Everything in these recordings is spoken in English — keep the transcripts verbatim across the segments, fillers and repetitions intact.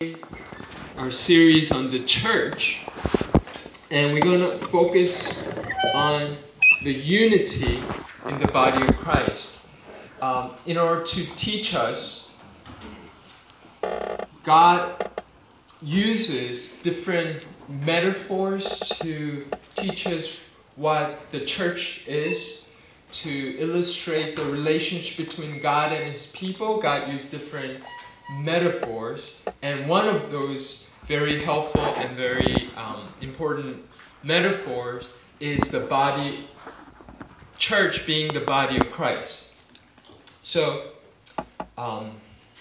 Our series on the church, and we're going to focus on the unity in the body of Christ. Um, in order to teach us, God uses different metaphors to teach us what the church is, to illustrate the relationship between God and His people. God used different metaphors, and one of those very helpful and very um, important metaphors is the body, church being the body of Christ. So, um,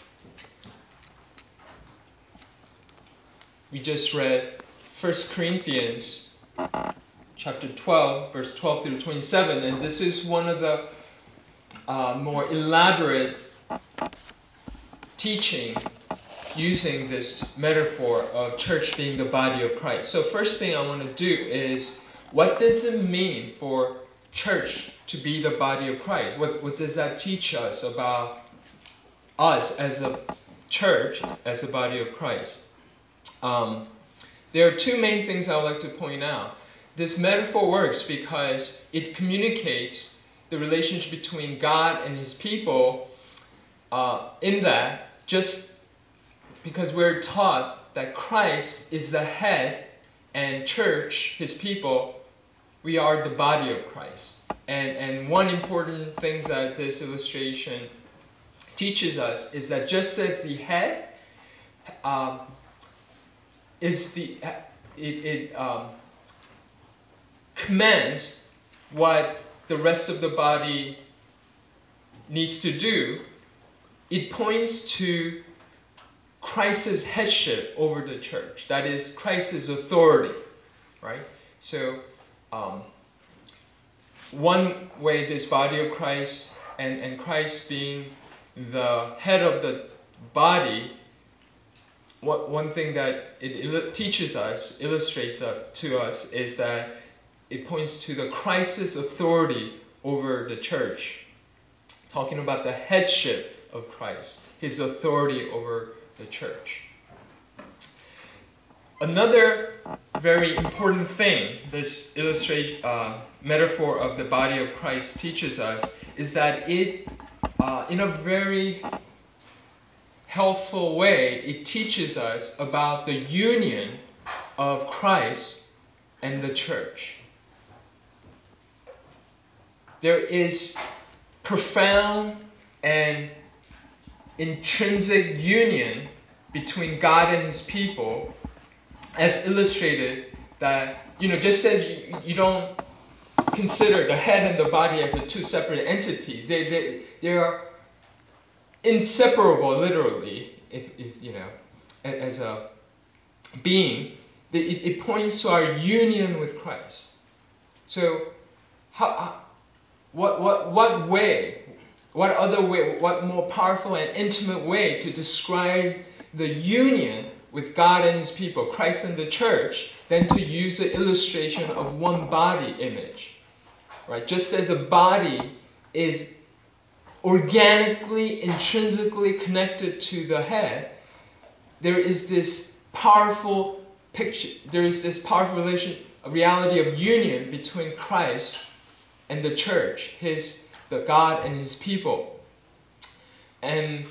we just read First Corinthians chapter twelve, verse twelve through twenty-seven, and this is one of the uh, more elaborate teaching using this metaphor of church being the body of Christ. So first thing I want to do is, what does it mean for church to be the body of Christ? What, what does that teach us about us as a church, as the body of Christ? Um, there are two main things I would like to point out. This metaphor works because it communicates the relationship between God and His people, uh, in that just because we're taught that Christ is the head and church, His people, we are the body of Christ. And, and one important thing that this illustration teaches us is that just as the head um, is the it, it um, commands what the rest of the body needs to do, it points to Christ's headship over the church. That is Christ's authority, right? So, um, one way this body of Christ and, and Christ being the head of the body, what one thing that it il- teaches us, illustrates up to us, is that it points to the Christ's authority over the church. Talking about the headship of Christ, His authority over the church. Another very important thing this illustrate uh, metaphor of the body of Christ teaches us is that it, uh, in a very helpful way, it teaches us about the union of Christ and the church. There is profound and intrinsic union between God and His people, as illustrated that, you know, just as you, you don't consider the head and the body as a two separate entities. They, they, they are inseparable, literally, if, if you know, as a being. It, it points to our union with Christ. So, how, what, what, what way, what other way, what more powerful and intimate way to describe the union with God and His people, Christ and the church, than to use the illustration of one body image, right? Just as the body is organically, intrinsically connected to the head, there is this powerful picture, there is this powerful relation, a reality of union between Christ and the church, His, the God and His people. And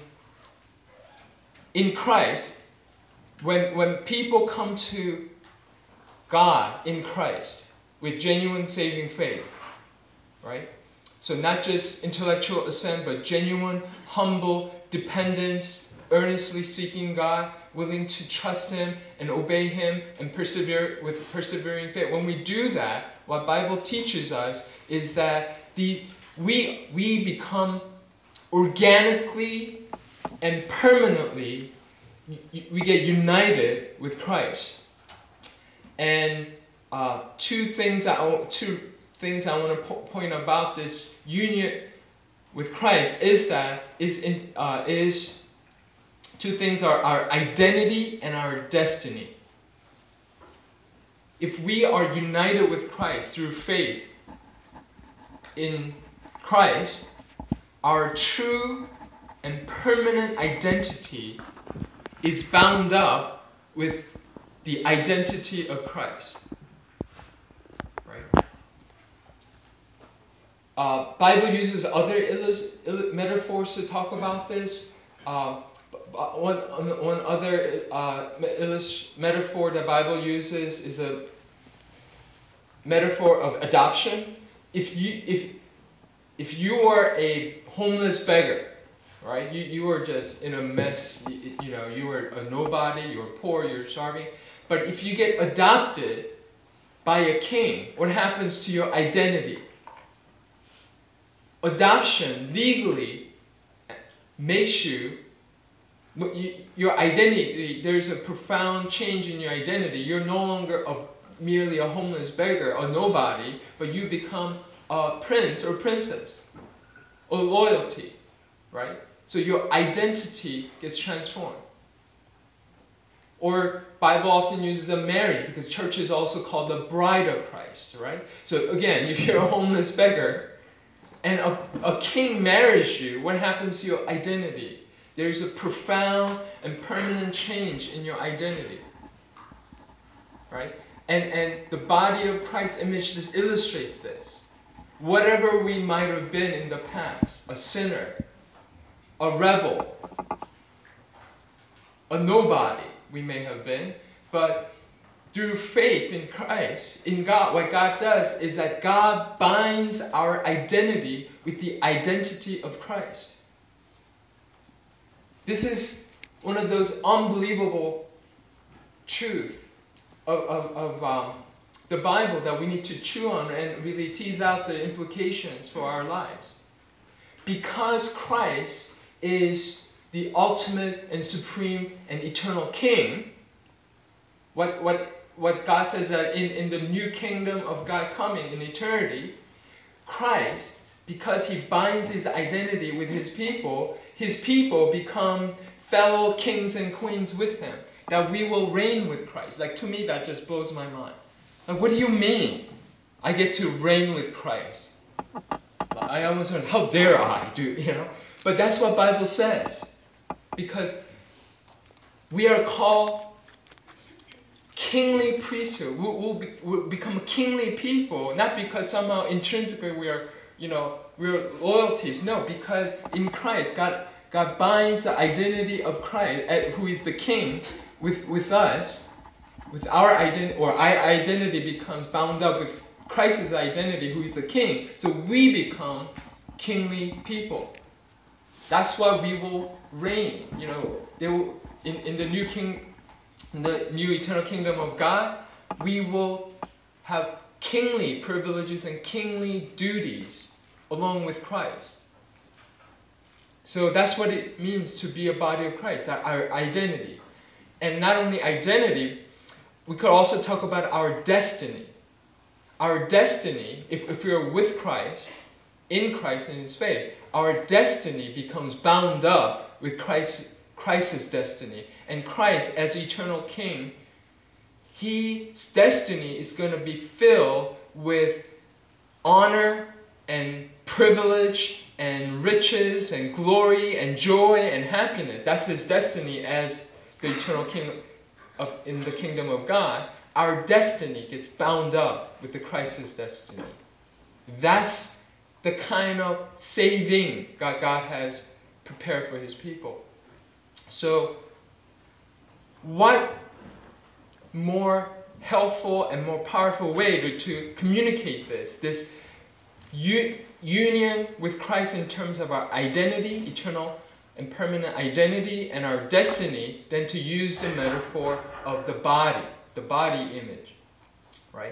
in Christ, When, when people come to God in Christ with genuine saving faith, right? So not just intellectual assent, but genuine, humble dependence, earnestly seeking God, willing to trust Him and obey Him and persevere with persevering faith. When we do that, what Bible teaches us is that the we we become organically and permanently, we get united with Christ. And uh, two things I two things I want to po- point about this union with Christ is that is in, uh, is two things are our identity and our destiny. If we are united with Christ through faith in Christ, our true and permanent identity is bound up with the identity of Christ. Right? Uh, Bible uses other illus- ill- metaphors to talk about this. Uh, one, one other uh, illus- metaphor the Bible uses is a metaphor of adoption. If you if if you are a homeless beggar, right? You you are just in a mess. You, you know, you are a nobody. You're poor. You're starving. But if you get adopted by a king, what happens to your identity? Adoption legally makes you, your identity, there's a profound change in your identity. You're no longer a, merely a homeless beggar, a nobody, but you become a prince or princess, or loyalty, right? So your identity gets transformed. Or Bible often uses a marriage because church is also called the bride of Christ, right? So again, if you're a homeless beggar and a, a king marries you, what happens to your identity? There's a profound and permanent change in your identity, right? And and the body of Christ image this illustrates this. Whatever we might have been in the past, a sinner, a rebel, a nobody we may have been, but through faith in Christ, in God, what God does is that God binds our identity with the identity of Christ. This is one of those unbelievable truths of, of, of um, the Bible that we need to chew on and really tease out the implications for our lives. Because Christ is the ultimate and supreme and eternal King, what, what, what God says that in, in the new kingdom of God coming in eternity, Christ, because he binds his identity with his people, his people become fellow kings and queens with him. That we will reign with Christ. Like, to me, that just blows my mind. Like, what do you mean I get to reign with Christ? I almost went, how dare I do, you know? But that's what Bible says. Because we are called kingly priesthood. We'll, we'll, be, we'll become a kingly people, not because somehow intrinsically we are, you know, we're loyalties. No, because in Christ, God, God binds the identity of Christ, who is the King, with, with us, with our identity, or our identity becomes bound up with Christ's identity, who is the King. So we become kingly people. That's why we will reign. You know, they will, in, in the new king. In the new eternal kingdom of God, we will have kingly privileges and kingly duties along with Christ. So that's what it means to be a body of Christ, our identity. And not only identity, we could also talk about our destiny. Our destiny, if, if we are with Christ, in Christ and his faith, our destiny becomes bound up with Christ's Christ's destiny. And Christ, as eternal King, his destiny is going to be filled with honor and privilege and riches and glory and joy and happiness. That's his destiny as the eternal King of, in the kingdom of God. Our destiny gets bound up with the Christ's destiny. That's the kind of saving God, God has prepared for his people. So, what more helpful and more powerful way to, to communicate this, this u- union with Christ in terms of our identity, eternal and permanent identity, and our destiny, than to use the metaphor of the body, the body image, right?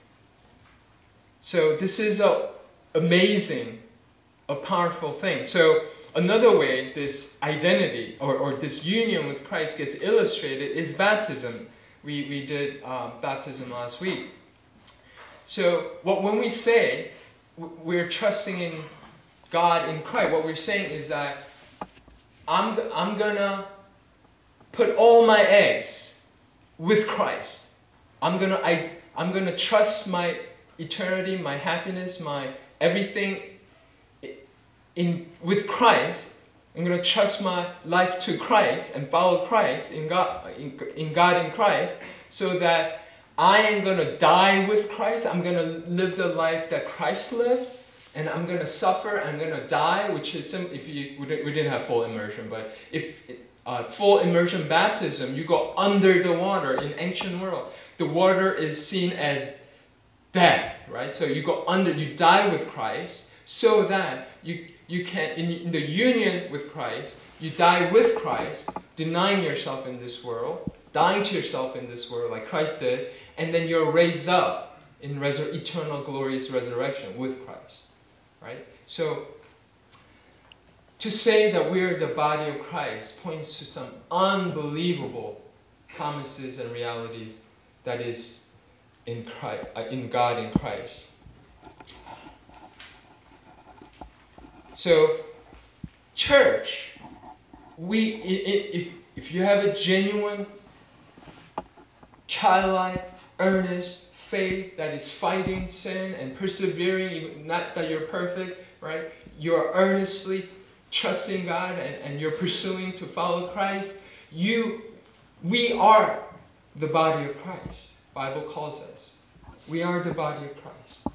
So this is a amazing, a powerful thing. So another way this identity or, or this union with Christ gets illustrated is baptism. We, we did um, baptism last week. So what, when we say we're trusting in God in Christ, what we're saying is that I'm, I'm going to put all my eggs with Christ. I'm going to I, I'm going to trust my eternity, my happiness, my everything in with Christ, I'm going to trust my life to Christ and follow Christ in God, in, in God in Christ, so that I am going to die with Christ. I'm going to live the life that Christ lived, and I'm going to suffer. I'm going to die, which is some, if you we didn't have full immersion, but if uh, full immersion baptism, you go under the water. In ancient world, the water is seen as death, right? So you go under, you die with Christ, so that you you can, in, in the union with Christ, you die with Christ, denying yourself in this world, dying to yourself in this world like Christ did, and then you're raised up in resur- eternal glorious resurrection with Christ, right? So to say that we're the body of Christ points to some unbelievable promises and realities that is in Christ, uh, in God in Christ. So, church, we if if you have a genuine, childlike, earnest faith that is fighting sin and persevering, not that you're perfect, right? You're earnestly trusting God and, and you're pursuing to follow Christ. You, we are the body of Christ. The Bible calls us. We are the body of Christ.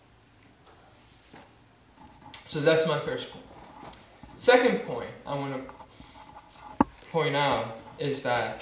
So that's my first point. Second point I want to point out is that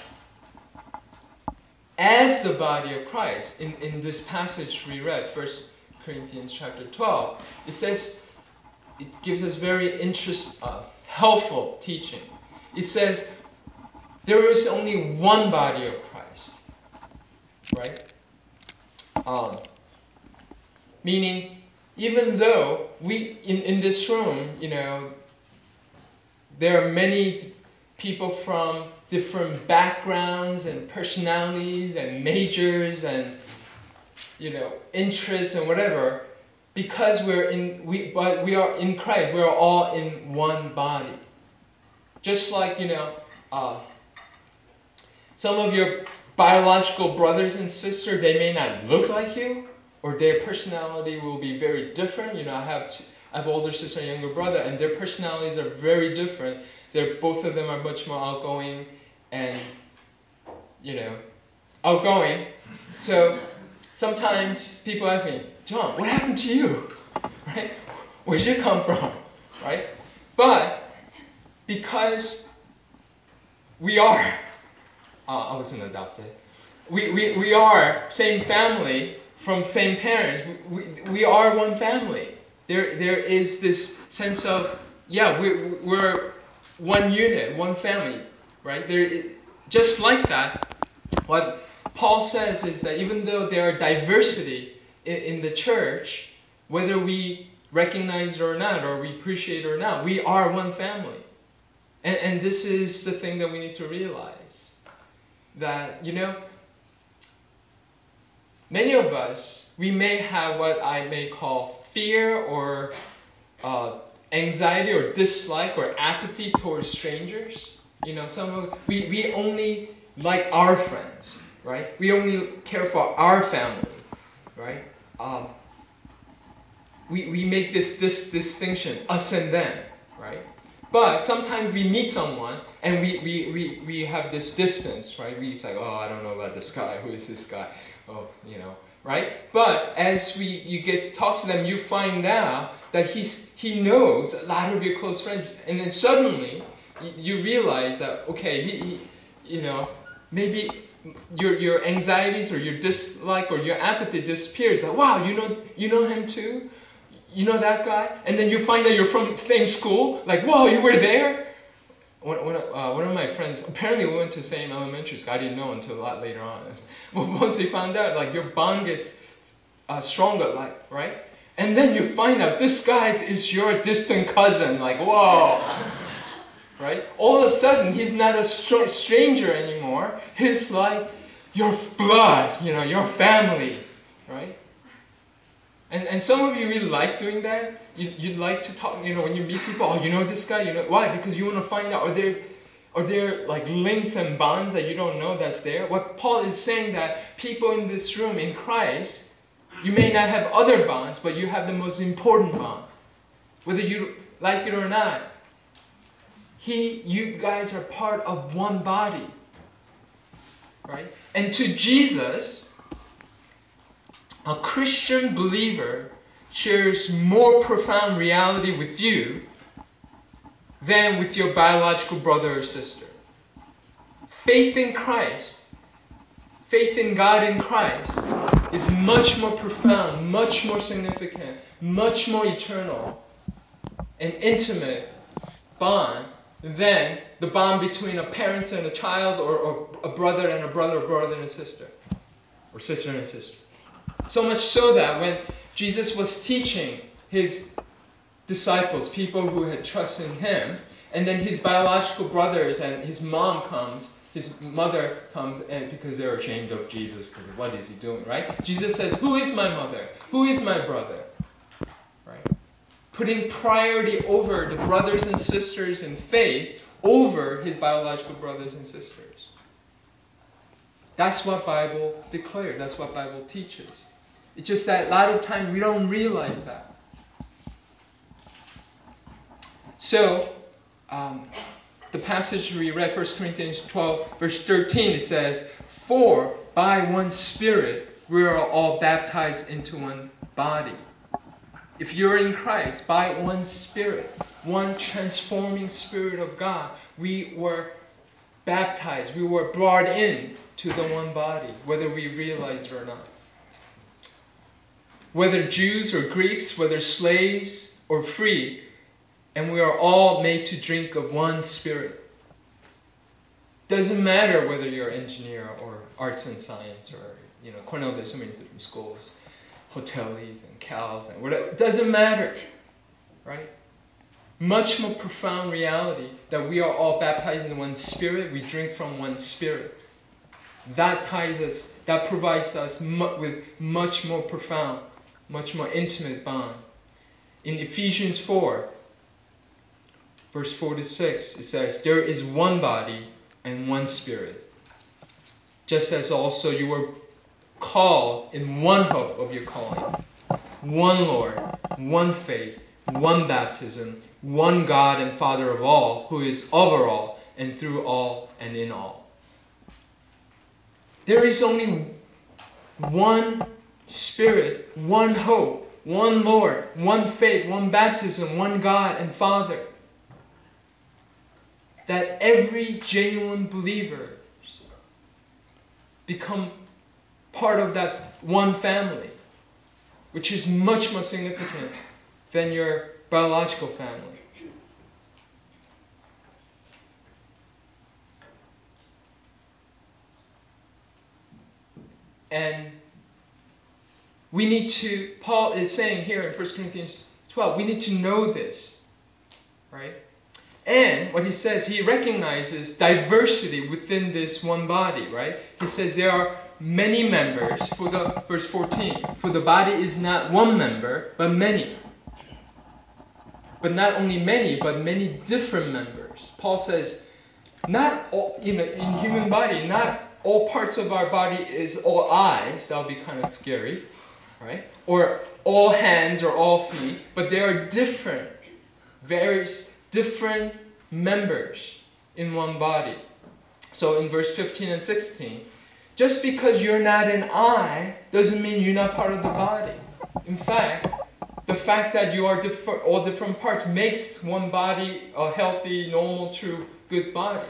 as the body of Christ, in, in this passage we read, First Corinthians chapter twelve, it says, it gives us very interest, uh, helpful teaching. It says, there is only one body of Christ, right? Um, meaning, even though we, in, in this room, you know, there are many people from different backgrounds and personalities and majors and, you know, interests and whatever. Because we're in, we, but we are in Christ. We are all in one body. Just like, you know, uh, some of your biological brothers and sisters, they may not look like you, or their personality will be very different. You know, I have two, I have older sister and younger brother, and their personalities are very different. They're, both of them are much more outgoing and, you know, outgoing. So sometimes people ask me, John, what happened to you? Right? Where did you come from? Right? But because we are, uh, I wasn't adopted. We, we, we are same family from same parents. We, we, we are one family. There there is this sense of, yeah, we're, we're one unit, one family, right? There, just like that, what Paul says is that even though there are diversity in, in the church, whether we recognize it or not, or we appreciate it or not, we are one family. And, and this is the thing that we need to realize. That, you know, many of us, we may have what I may call fear or uh, anxiety or dislike or apathy towards strangers. You know, some of we, we only like our friends, right? We only care for our family, right? Um, we, we make this, this distinction, us and them, right? But sometimes we meet someone and we, we, we, we have this distance, right? We say, oh, I don't know about this guy. Who is this guy? Oh, you know, right? But as we you get to talk to them, you find out that he's he knows a lot of your close friends, and then suddenly you, you realize that okay, he, he you know, maybe your your anxieties or your dislike or your apathy disappears. Like, wow, you know you know him too. You know that guy? And then you find out you're from the same school. Like, whoa, you were there? One, one, uh, one of my friends, apparently we went to the same elementary school. I didn't know until a lot later on. But once we found out, like, your bond gets uh, stronger, like, right? And then you find out this guy is your distant cousin. Like, whoa. Right? All of a sudden, he's not a str- stranger anymore. He's like your blood, you know, your family. Right? And and some of you really like doing that. You you like to talk, you know, when you meet people, oh, you know this guy, you know why? Because you want to find out, are there are there like links and bonds that you don't know that's there? What Paul is saying, that people in this room in Christ, you may not have other bonds, but you have the most important bond. Whether you like it or not. He, you guys are part of one body. Right? And to Jesus, a Christian believer shares more profound reality with you than with your biological brother or sister. Faith in Christ, faith in God in Christ, is much more profound, much more significant, much more eternal and intimate bond than the bond between a parent and a child, or, or a brother and a brother, or brother and a sister, or sister and a sister. So much so that when Jesus was teaching his disciples, people who had trusted in him, and then his biological brothers and his mom comes, his mother comes, and because they're ashamed of Jesus, because what is he doing, right? Jesus says, who is my mother? Who is my brother? Right? Putting priority over the brothers and sisters in faith over his biological brothers and sisters. That's what Bible declares. That's what Bible teaches. It's just that a lot of times we don't realize that. So, um, the passage we read, First Corinthians twelve, verse thirteen, it says, for by one Spirit we are all baptized into one body. If you're in Christ, by one Spirit, one transforming Spirit of God, we were baptized, we were brought in to the one body, whether we realize it or not. Whether Jews or Greeks, whether slaves or free, and we are all made to drink of one Spirit. Doesn't matter whether you're an engineer or arts and science, or, you know, Cornell, there's so many different schools, hoteliers and Cals and whatever. It doesn't matter, right? Much more profound reality that we are all baptized in one Spirit. We drink from one Spirit. That ties us, that provides us mu- with much more profound, much more intimate bond. In Ephesians four, verse four to six, it says, there is one body and one Spirit, just as also you were called in one hope of your calling. One Lord, one faith, one baptism, one God and Father of all, who is over all and through all and in all. There is only one Spirit, one hope, one Lord, one faith, one baptism, one God and Father. That every genuine believer become part of that one family, which is much more significant than your biological family. And we need to, Paul is saying here in First Corinthians twelve, we need to know this, right? And what he says, he recognizes diversity within this one body, right? He says there are many members, for the verse fourteen, for the body is not one member, but many. But not only many, but many different members. Paul says, not all, you know, in human body, not all parts of our body is all eyes. That would be kind of scary, right? Or all hands or all feet, but there are different, various different members in one body. So in verse fifteen and sixteen, just because you're not an eye doesn't mean you're not part of the body. In fact, the fact that you are different, all different parts makes one body a healthy, normal, true, good body.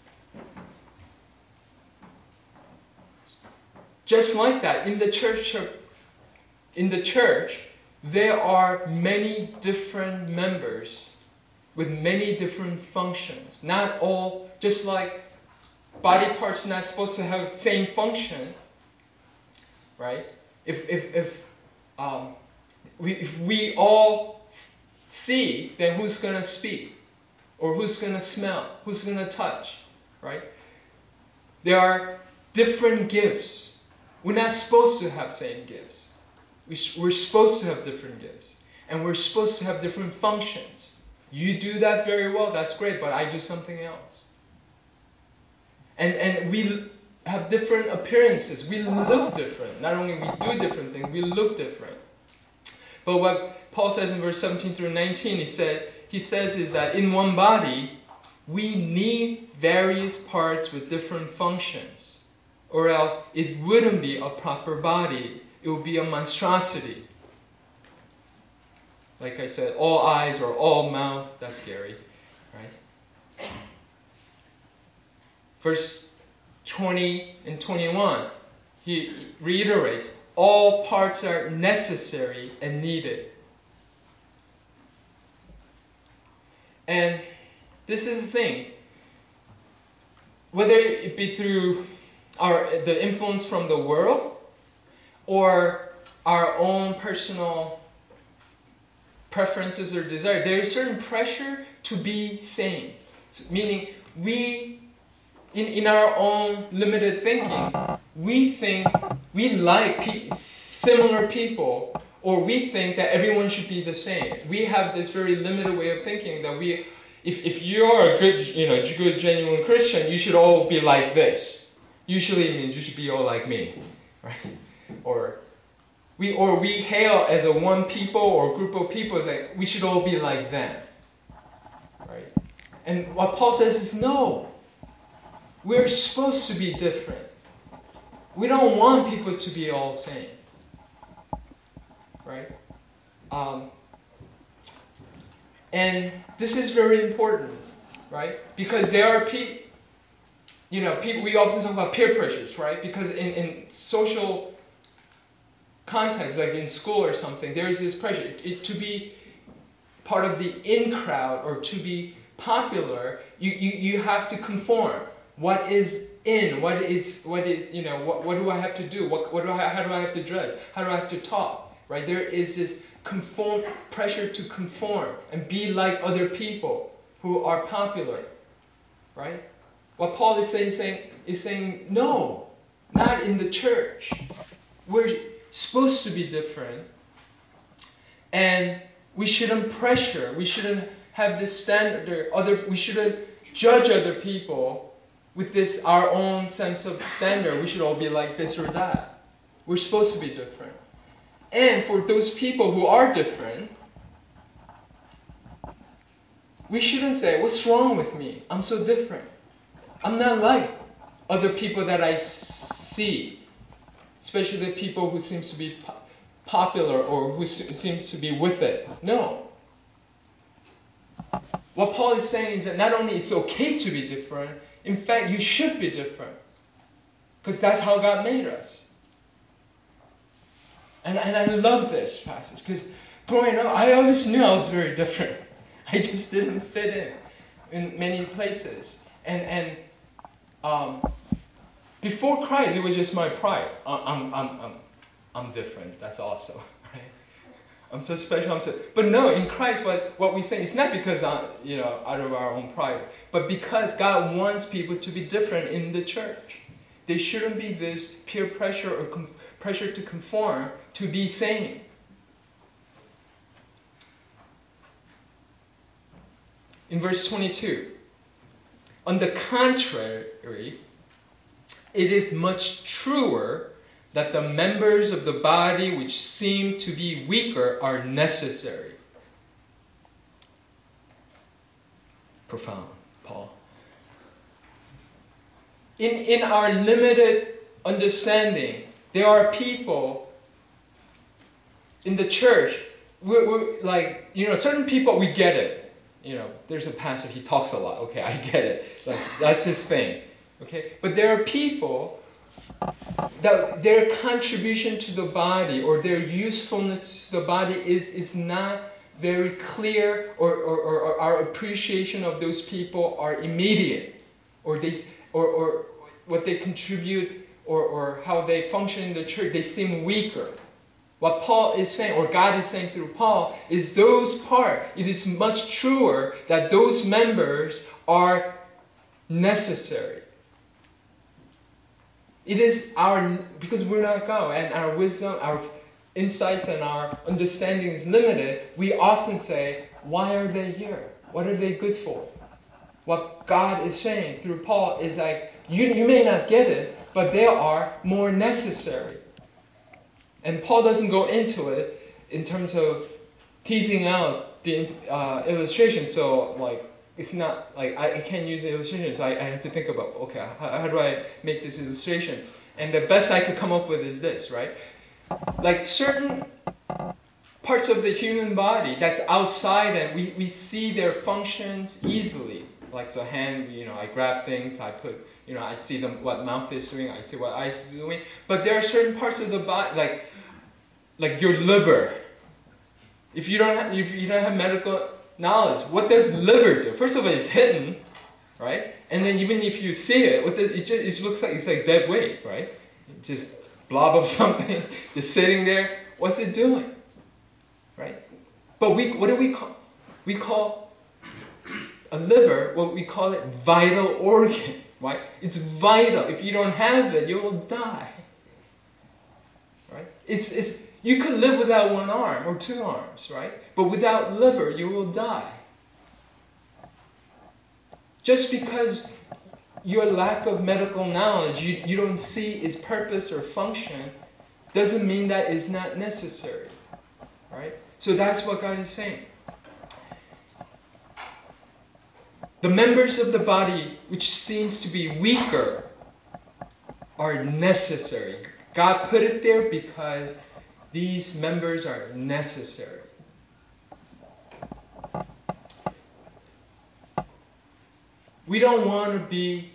Just like that, in the church, in the church, there are many different members with many different functions. Not all, just like body parts not supposed to have the same function, right? If if if um, we if we all see, then who's gonna speak, or who's gonna smell, who's gonna touch, right? There are different gifts. We're not supposed to have same gifts. We sh- we're supposed to have different gifts, and we're supposed to have different functions. You do that very well, that's great, but I do something else. And and we have different appearances. We look different. Not only we do different things, we look different. But what Paul says in verse seventeen through nineteen, he said he says is that in one body we need various parts with different functions, or else it wouldn't be a proper body. It would be a monstrosity. Like I said, all eyes or all mouth, that's scary, right? Verse twenty and twenty-one, he reiterates, all parts are necessary and needed. And this is the thing. Whether it be through our the influence from the world or our own personal preferences or desire, there is certain pressure to be sane. So, meaning we, in, in our own limited thinking, we think we like pe- similar people, or we think that everyone should be the same. We have this very limited way of thinking that we, if, if you're a good, you know, good, genuine Christian, you should all be like this. Usually it means you should be all like me, right? Or we, or we hail as a one people or group of people that we should all be like them, right? And what Paul says is no. We're supposed to be different. We don't want people to be all same, right? Um, and this is very important, right? Because there are people, you know, people, we often talk about peer pressures, right? Because in, in social context, like in school or something, there is this pressure it, it, to be part of the in crowd or to be popular. You, you, you have to conform. What is in? What is what is you know? What, what do I have to do? What what do I? How do I have to dress? How do I have to talk? Right? There is this conform pressure to conform and be like other people who are popular. Right? What Paul is saying, saying is saying no, not in the church. We're supposed to be different, and we shouldn't pressure. We shouldn't have this standard. Other we shouldn't judge other people with this our own sense of standard. We should all be like this or that. We're supposed to be different. And for those people who are different, we shouldn't say, what's wrong with me? I'm so different. I'm not like other people that I see, especially the people who seems to be po- popular or who seems to be with it. No. What Paul is saying is that not only it's okay to be different, in fact, you should be different. Because that's how God made us. And, and I love this passage. Because growing up, I always knew I was very different. I just didn't fit in in many places. And and um, before Christ, it was just my pride. I'm, I'm, I'm, I'm different. That's awesome. Right? I'm so special. I'm so. But no, in Christ, what what we say, it's not because I, you know, out of our own pride, but because God wants people to be different in the church. There shouldn't be this peer pressure or com- pressure to conform to be sane. In verse twenty-two, on the contrary, it is much truer that the members of the body which seem to be weaker are necessary. Profound, Paul. In, in our limited understanding, there are people in the church, we're, we're like, you know, certain people, we get it. You know, there's a pastor, he talks a lot. Okay, I get it. Like, that's his thing. Okay, but there are people that their contribution to the body or their usefulness to the body is, is not very clear, or, or, or our appreciation of those people are immediate, or they or, or what they contribute or, or how they function in the church, they seem weaker. What Paul is saying, or God is saying through Paul, is those part, it is much truer that those members are necessary. It is our, because we're not God, and our wisdom, our insights, and our understanding is limited, we often say, why are they here? What are they good for? What God is saying through Paul is like, you, you may not get it, but they are more necessary. And Paul doesn't go into it in terms of teasing out the uh, illustration. So, like, it's not like I, I can't use illustration, so I, I have to think about, okay, how, how do I make this illustration? And the best I could come up with is this, right? Like certain parts of the human body that's outside and we, we see their functions easily. Like so hand, you know, I grab things, I put, you know, I see them, what mouth is doing, I see what eyes is doing. But there are certain parts of the body, like like your liver. If you don't have, if you don't have medical knowledge, what does liver do? First of all, it's hidden, right? And then even if you see it, what does, it just it looks like it's like dead weight, right? Just blob of something, just sitting there. What's it doing, right? But we, what do we call? We call a liver, what we call it, vital organ, right? It's vital. If you don't have it, you will die, right? It's it's. You could live without one arm or two arms, right? But without liver, you will die. Just because your lack of medical knowledge, you, you don't see its purpose or function, doesn't mean that it's not necessary, right? So that's what God is saying. The members of the body which seems to be weaker are necessary. God put it there because these members are necessary. We don't want to be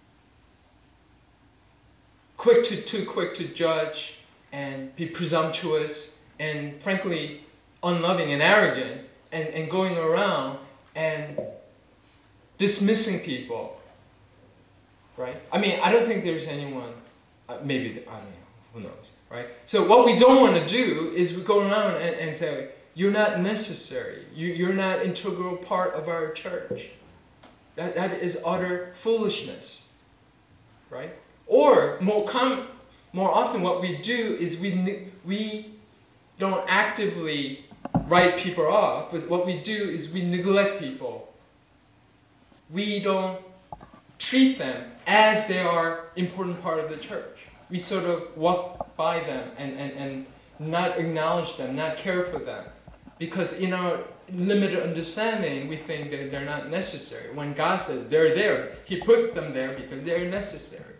quick to too quick to judge and be presumptuous and frankly unloving and arrogant and, and going around and dismissing people. Right? I mean, I don't think there's anyone, uh, maybe, I don't know. Who knows, right? So what we don't want to do is we go around and, and say, you're not necessary. You, you're not integral part of our church. That, that is utter foolishness, right? Or more com- more often what we do is we we don't actively write people off, but what we do is we neglect people. We don't treat them as they are important part of the church. We sort of walk by them and, and, and not acknowledge them, not care for them. Because in our limited understanding, we think that they're not necessary. When God says they're there, He put them there because they're necessary.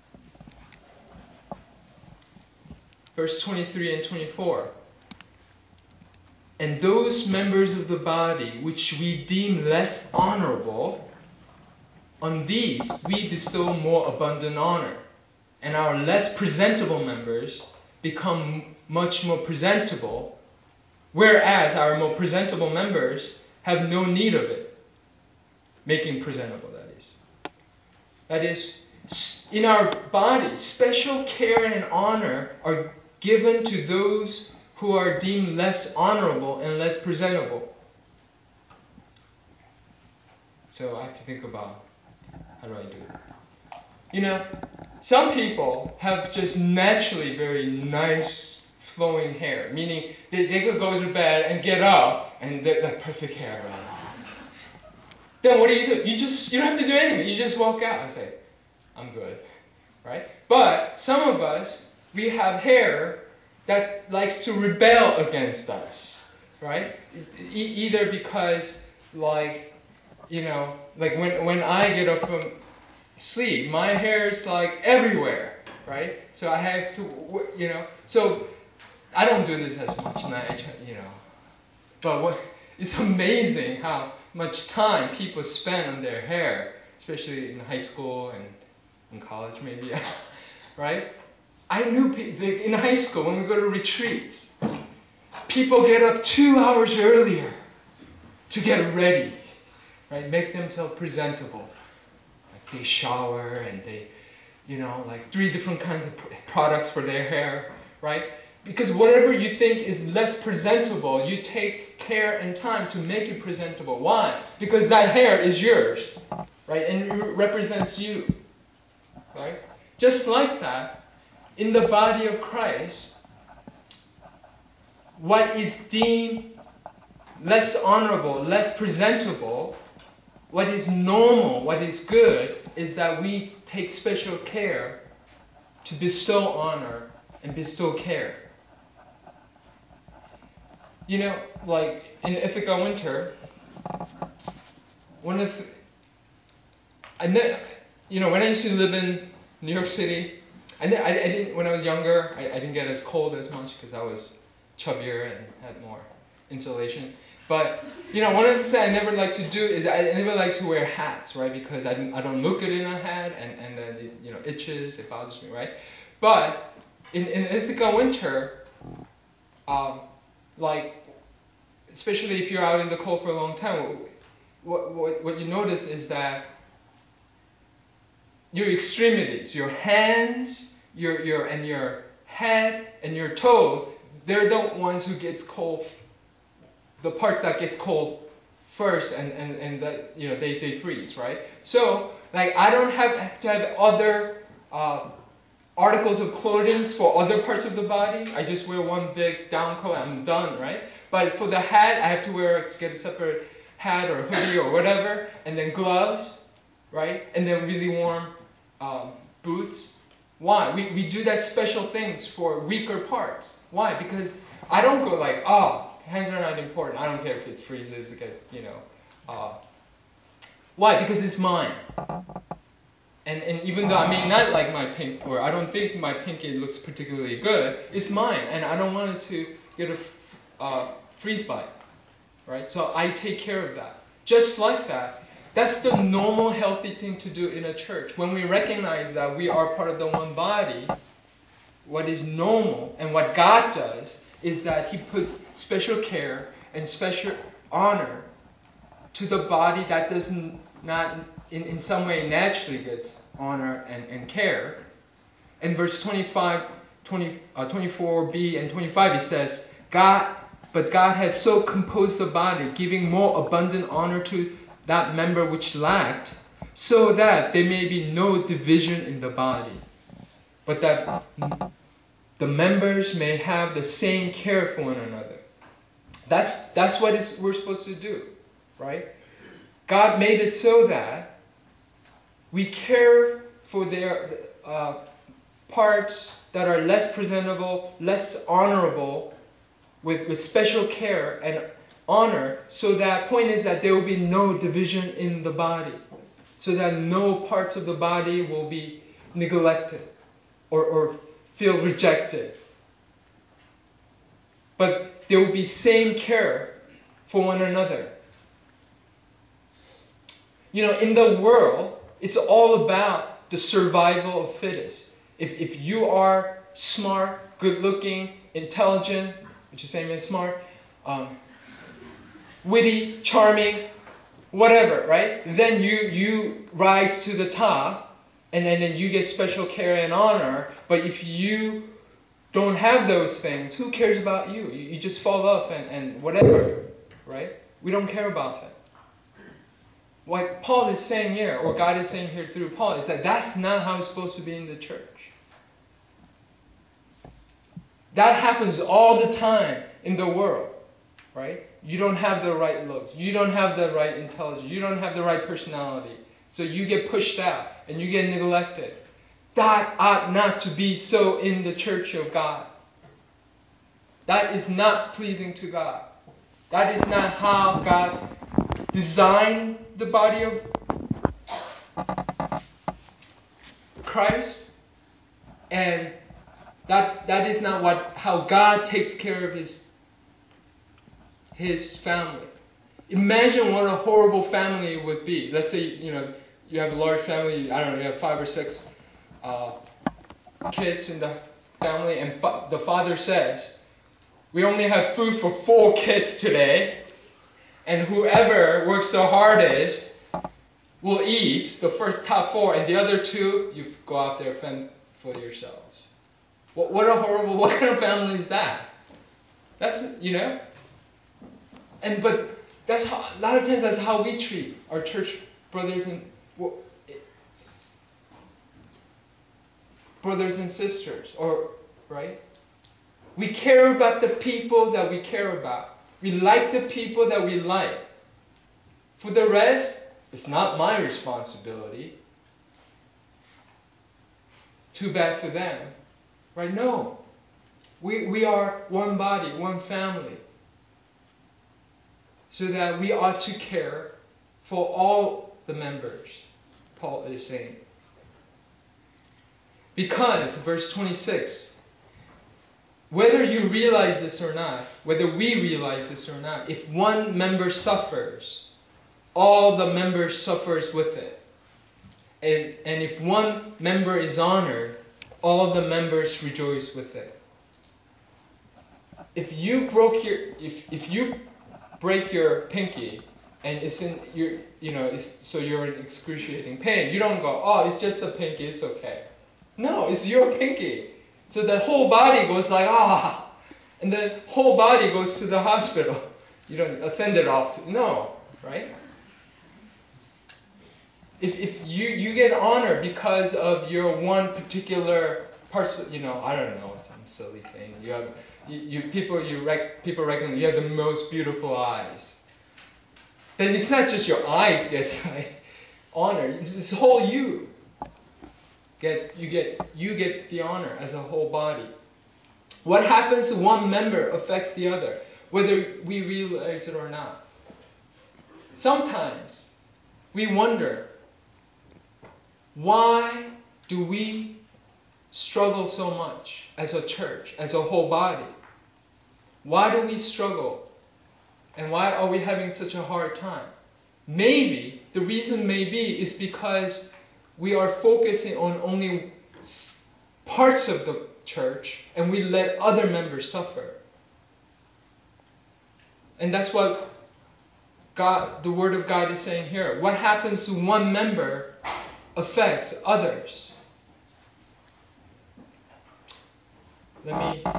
Verse twenty-three and twenty-four. And those members of the body which we deem less honorable, on these we bestow more abundant honor. And our less presentable members become much more presentable, whereas our more presentable members have no need of it. Making presentable, that is. That is, in our body, special care and honor are given to those who are deemed less honorable and less presentable. So I have to think about, how do I do it? You know, some people have just naturally very nice flowing hair, meaning they, they could go to bed and get up and they're like perfect hair, right? Then what do you do? You just, you don't have to do anything. You just walk out and say, I'm good, right? But some of us, we have hair that likes to rebel against us, right? E- either because, like, you know, like when, when I get up from sleep, my hair is like everywhere, right? So I have to, you know, so I don't do this as much, and I, you know, but what, it's amazing how much time people spend on their hair, especially in high school and in college maybe, right? I knew people, in high school when we go to retreats, people get up two hours earlier to get ready, right? Make themselves presentable. Like they shower and they, you know, like three different kinds of products for their hair, right? Because whatever you think is less presentable, you take care and time to make it presentable. Why? Because that hair is yours, right? And it represents you, right? Just like that, in the body of Christ, what is deemed less honorable, less presentable, what is normal, what is good, is that we take special care to bestow honor and bestow care. You know, like in Ithaca Winter, one of the, I know, you know, when I used to live in New York City, I, I, I didn't, when I was younger, I, I didn't get as cold as much because I was chubbier and had more insulation. But, you know, one of the things I never like to do is I never like to wear hats, right? Because I, I don't look good in a hat, and, and then it, you know, itches, it bothers me, right? But in, in Ithaca winter, um, like, especially if you're out in the cold for a long time, what, what, what you notice is that your extremities, your hands, your, your, and your head and your toes, they're the ones who gets cold, the parts that gets cold first, and, and, and that, you know, they, they freeze, right? So, like, I don't have, have to have other uh, articles of clothing for other parts of the body. I just wear one big down coat and I'm done, right? But for the hat, I have to wear, get a separate hat or hoodie or whatever, and then gloves, right? And then really warm um, boots. Why? We, we do that special things for weaker parts. Why? Because I don't go like, oh, hands are not important. I don't care if it freezes, get, you know. Uh, why? Because it's mine. And, and even though I may not like my pink, or I don't think my pinky looks particularly good, it's mine, and I don't want it to get a uh, freeze bite, right? So I take care of that. Just like that, that's the normal, healthy thing to do in a church. When we recognize that we are part of the one body, what is normal and what God does is that He puts special care and special honor to the body that does not in, in some way naturally gets honor and, and care. In verse twenty-five, twenty, uh, twenty-four b and twenty-five, it says, God, but God has so composed the body, giving more abundant honor to that member which lacked, so that there may be no division in the body, but that the members may have the same care for one another. That's, that's what is, we're supposed to do, right? God made it so that we care for their uh, parts that are less presentable, less honorable, with, with special care and honor, so that point is that there will be no division in the body, so that no parts of the body will be neglected or, or feel rejected. But there will be same care for one another. You know, in the world, it's all about the survival of fittest. If, if you are smart, good-looking, intelligent, which is same as smart, um, witty, charming, whatever, right? Then you, you rise to the top, and then, then you get special care and honor. But if you don't have those things, who cares about you? You, you just fall off and, and whatever, right? We don't care about that. What Paul is saying here, or God is saying here through Paul, is that that's not how it's supposed to be in the church. That happens all the time in the world, right? You don't have the right looks. You don't have the right intelligence. You don't have the right personality. So you get pushed out and you get neglected. That ought not to be so in the church of God. That is not pleasing to God. That is not how God designed the body of Christ. And that's that is not what how God takes care of his his family. Imagine what a horrible family it would be. Let's say, you know, you have a large family, I don't know, you have five or six uh, kids in the family, and fa- the father says, we only have food for four kids today, and whoever works the hardest will eat the first top four, and the other two, you go out there and fend for yourselves. What, what a horrible, what kind of family is that? That's, you know? And, but that's how, a lot of times that's how we treat our church brothers and, well, brothers and sisters, or, right? We care about the people that we care about. We like the people that we like. For the rest, it's not my responsibility. Too bad for them. Right? No. We, we are one body, one family. So that we ought to care for all the members, Paul is saying. Because, verse twenty-six, whether you realize this or not, whether we realize this or not, if one member suffers, all the members suffers with it. And, and if one member is honored, all the members rejoice with it. If you broke your, if if you break your pinky, and it's in your, you know, it's, so you're in excruciating pain, you don't go, oh, it's just a pinky, it's okay. No, it's your pinky. So the whole body goes like, ah, and the whole body goes to the hospital. You don't send it off to, no, right? If if you, you get honored because of your one particular parts, of, you know, I don't know, some silly thing. You have, you, you people you rec, people recognize you have the most beautiful eyes. Then it's not just your eyes gets like honored. It's this whole you. Get you get you get the honor as a whole body. What happens to one member affects the other, whether we realize it or not. Sometimes we wonder, why do we struggle so much as a church, as a whole body? Why do we struggle? And why are we having such a hard time? Maybe, the reason may be, is because we are focusing on only parts of the church and we let other members suffer. And that's what God, the Word of God is saying here. What happens to one member affects others. Let me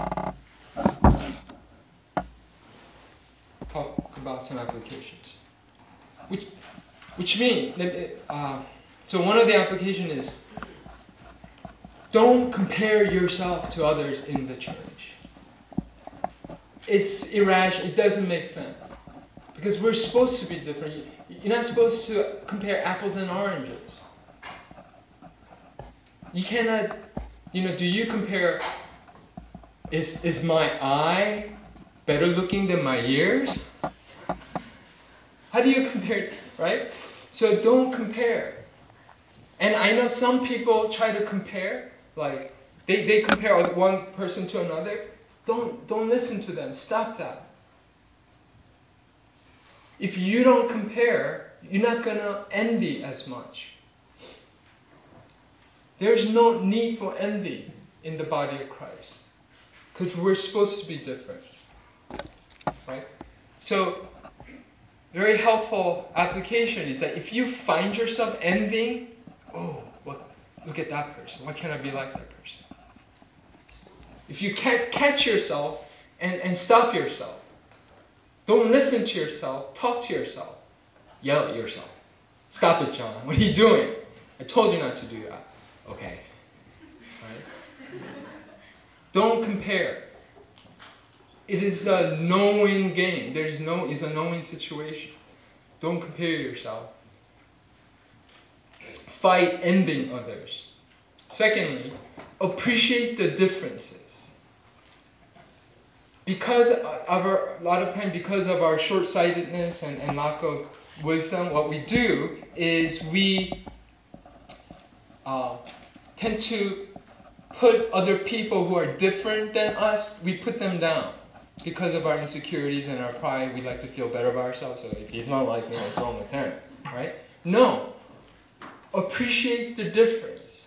talk about some applications. Which, which mean, uh, so one of the application is, don't compare yourself to others in the church. It's irrational. It doesn't make sense. Because we're supposed to be different. You're not supposed to compare apples and oranges. You cannot, you know, do you compare, is, is my eye better looking than my ears? How do you compare, right? So don't compare. And I know some people try to compare, like they, they compare one person to another. Don't, don't listen to them. Stop that. If you don't compare, you're not going to envy as much. There's no need for envy in the body of Christ. Because we're supposed to be different. Right? So, very helpful application is that if you find yourself envying, oh, what, look at that person. Why can't I be like that person? If you can't catch yourself and, and stop yourself, don't listen to yourself, talk to yourself, yell at yourself. Stop it, John. What are you doing? I told you not to do that. Okay. Right? Don't compare. It is a knowing game. There is no, it's a knowing situation. Don't compare yourself. Fight envying others. Secondly, appreciate the differences. Because of our, a lot of time, because of our short-sightedness and, and lack of wisdom, what we do is we uh, tend to put other people who are different than us, we put them down. Because of our insecurities and our pride, we like to feel better about ourselves. So if he's not like me, what's wrong with him? Right? No. Appreciate the difference.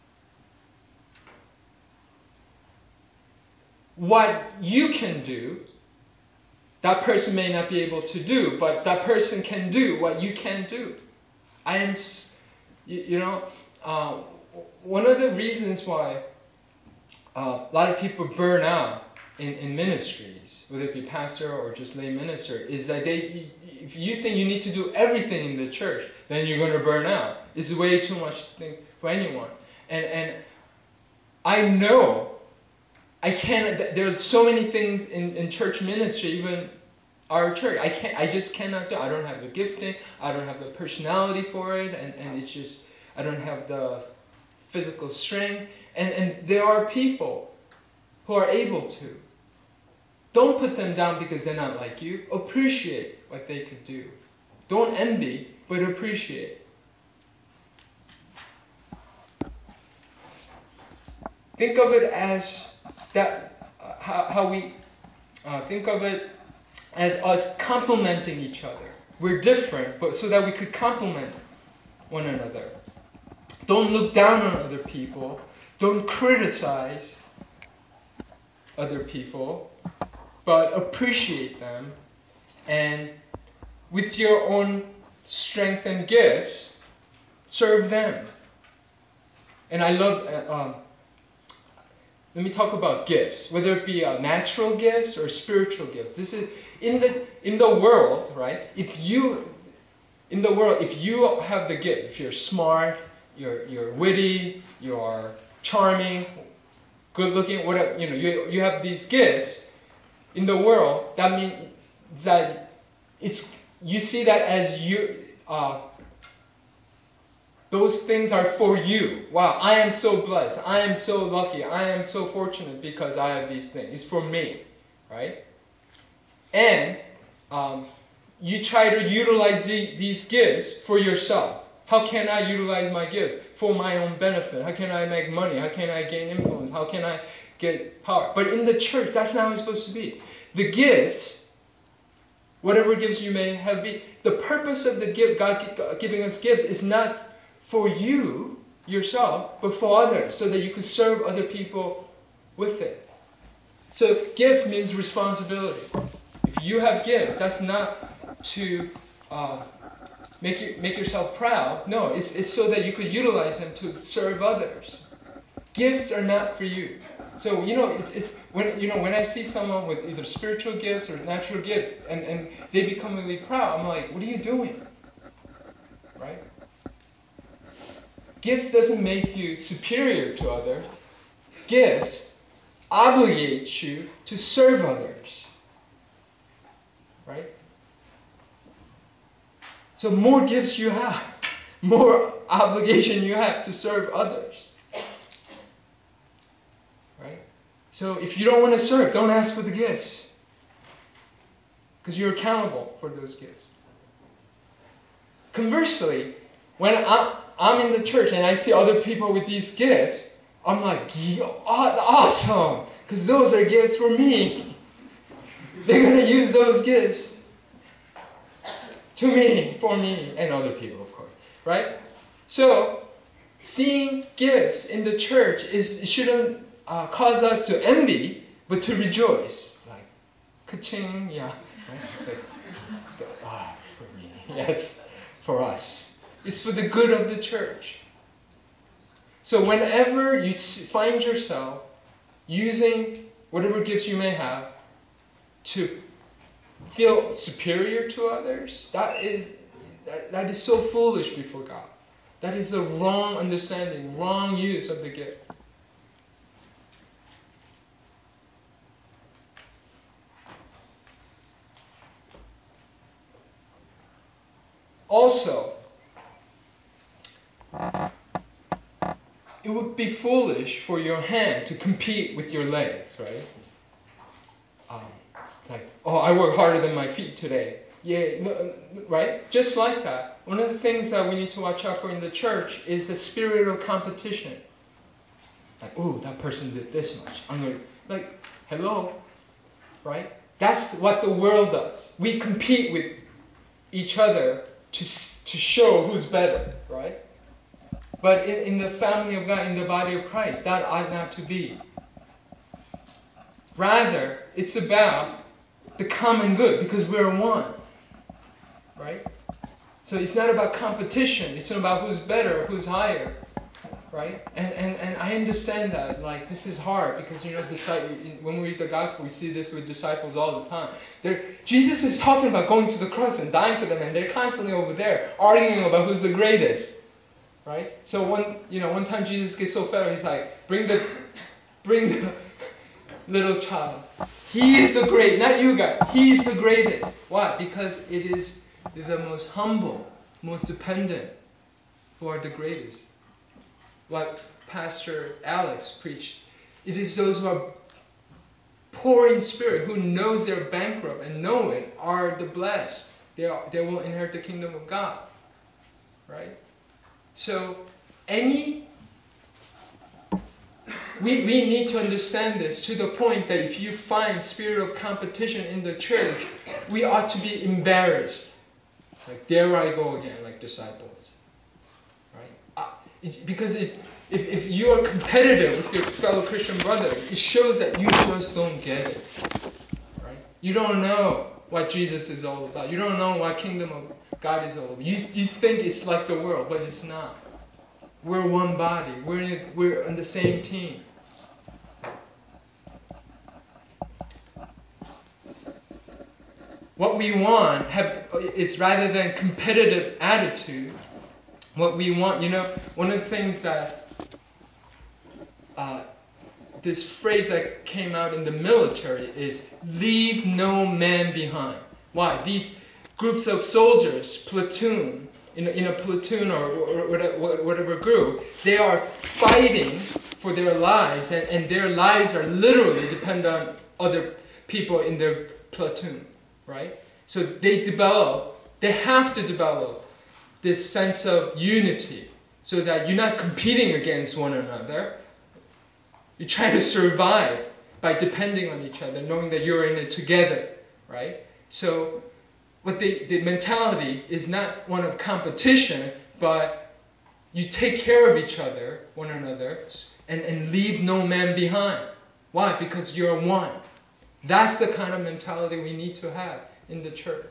What you can do, that person may not be able to do, but that person can do what you can't do. I am, you, you know, uh, one of the reasons why uh, a lot of people burn out in, in ministries, whether it be pastor or just lay minister, is that they, if you think you need to do everything in the church, then you're going to burn out. It's way too much thing for anyone. And and I know I can't. There are so many things in, in church ministry, even our church. I can't. I just cannot do. I don't have the gifting. I don't have the personality for it, and, and it's just I don't have the physical strength. And and there are people who are able to. Don't put them down because they're not like you. Appreciate what they could do. Don't envy but appreciate. Think of it as that, uh, how, how we uh, think of it as us complementing each other. We're different, but so that we could complement one another. Don't look down on other people. Don't criticize other people, but appreciate them. And with your own strength and gifts, serve them. And I love, uh, um, let me talk about gifts, whether it be uh, natural gifts or spiritual gifts. This is in the in the world, right? If you in the world, if you have the gift, if you're smart, you're you're witty, you're charming, good looking, whatever, you know, you you have these gifts in the world. That means that it's you see that as you. Uh, Those things are for you. Wow, I am so blessed. I am so lucky. I am so fortunate because I have these things. It's for me, right? And um, you try to utilize the, these gifts for yourself. How can I utilize my gifts for my own benefit? How can I make money? How can I gain influence? How can I get power? But in the church, that's not how it's supposed to be. The gifts, whatever gifts you may have, be the purpose of the gift, God giving us gifts, is not for you, yourself, but for others, so that you could serve other people with it. So gift means responsibility. If you have gifts, that's not to uh, make you, make yourself proud. No, it's it's so that you could utilize them to serve others. Gifts are not for you. So you know, it's it's when you know when I see someone with either spiritual gifts or natural gifts, and, and they become really proud, I'm like, what are you doing? Right? Gifts doesn't make you superior to others. Gifts obligate you to serve others. Right? So more gifts you have, more obligation you have to serve others. Right? So if you don't want to serve, don't ask for the gifts. Because you're accountable for those gifts. Conversely, when I'm I'm in the church and I see other people with these gifts, I'm like, awesome! Because those are gifts for me. They're going to use those gifts to me, for me, and other people, of course. Right? So, seeing gifts in the church is shouldn't uh, cause us to envy, but to rejoice. It's like, ka-ching, yeah. Right? It's like, ah, oh, it's for me. Yes, for us. It's for the good of the church. So whenever you find yourself using whatever gifts you may have to feel superior to others, that is that, that is so foolish before God. That is a wrong understanding, wrong use of the gift. Also, it would be foolish for your hand to compete with your legs, right? Um, it's like, oh, I work harder than my feet today. Yeah, no, right? Just like that. One of the things that we need to watch out for in the church is the spirit of competition. Like, oh, that person did this much. I'm going to, like, hello, right? That's what the world does. We compete with each other to to show who's better, right? But in, in the family of God, in the body of Christ, that ought not to be. Rather, it's about the common good, because we're one, right? So it's not about competition. It's not about who's better, who's higher, right? And and, and I understand that. Like, this is hard because, you know, when we read the gospel, we see this with disciples all the time. They're, Jesus is talking about going to the cross and dying for them, and they're constantly over there arguing about who's the greatest. Right? So one, you know, one time Jesus gets so fed up, he's like, bring the, bring the little child. He is the great, not you guys. He's the greatest. Why? Because it is the most humble, most dependent who are the greatest. Like Pastor Alex preached, it is those who are poor in spirit, who knows they're bankrupt and know it, are the blessed. They are, they will inherit the kingdom of God. right? So any we, we need to understand this to the point that if you find spirit of competition in the church, we ought to be embarrassed. It's like, there I go again, like disciples. Right? Uh, it, because it, if, if you are competitive with your fellow Christian brother, it shows that you just don't get it. Right? You don't know what Jesus is all about. You don't know what kingdom of God is all about. You, you think it's like the world, but it's not. We're one body. We're in, we're on the same team. What we want have is rather than competitive attitude. What we want, you know, one of the things that uh, this phrase that came out in the military is "leave no man behind." Why? These groups of soldiers, platoon, in a, in a platoon or, or whatever, whatever group, they are fighting for their lives, and, and their lives are literally dependent on other people in their platoon, right? So they develop, they have to develop this sense of unity so that you're not competing against one another. You're trying to survive by depending on each other, knowing that you're in it together, right? So what the, the mentality is not one of competition, but you take care of each other, one another, and, and leave no man behind. Why? Because you're one. That's the kind of mentality we need to have in the church.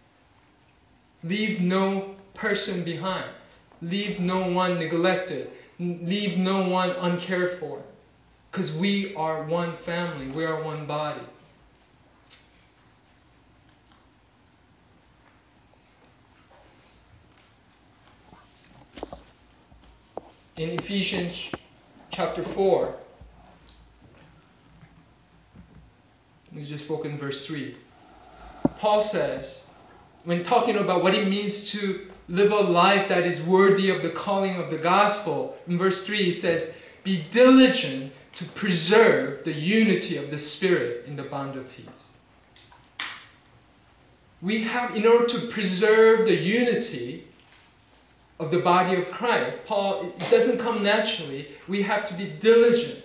Leave no person behind. Leave no one neglected. Leave no one uncared for. Because we are one family. We are one body. In Ephesians chapter four, we just spoke in verse three. Paul says, when talking about what it means to live a life that is worthy of the calling of the gospel, in verse three he says, be diligent to preserve the unity of the Spirit in the bond of peace. We have, in order to preserve the unity of the body of Christ, Paul, it doesn't come naturally. We have to be diligent.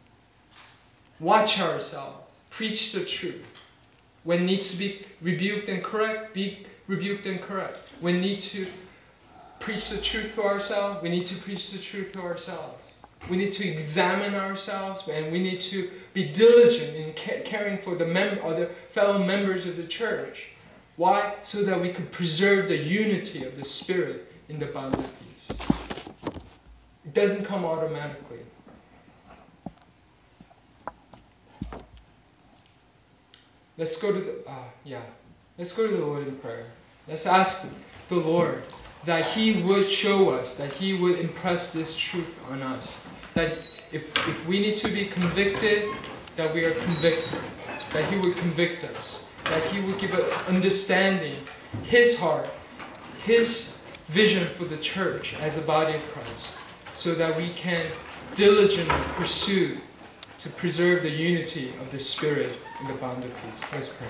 Watch ourselves. Preach the truth. When needs to be rebuked and correct, be rebuked and correct. When need to preach the truth to ourselves, we need to preach the truth to ourselves. We need to examine ourselves, and we need to be diligent in caring for the mem- other fellow members of the church. Why? So that we could preserve the unity of the Spirit in the bond of peace. It doesn't come automatically. Let's go to the uh, yeah. Let's go to the Lord in prayer. Let's ask the Lord that He would show us, that He would impress this truth on us. That if if we need to be convicted, that we are convicted. That He would convict us. That He would give us understanding, His heart, His vision for the church as a body of Christ, so that we can diligently pursue to preserve the unity of the Spirit in the bond of peace. Let's pray.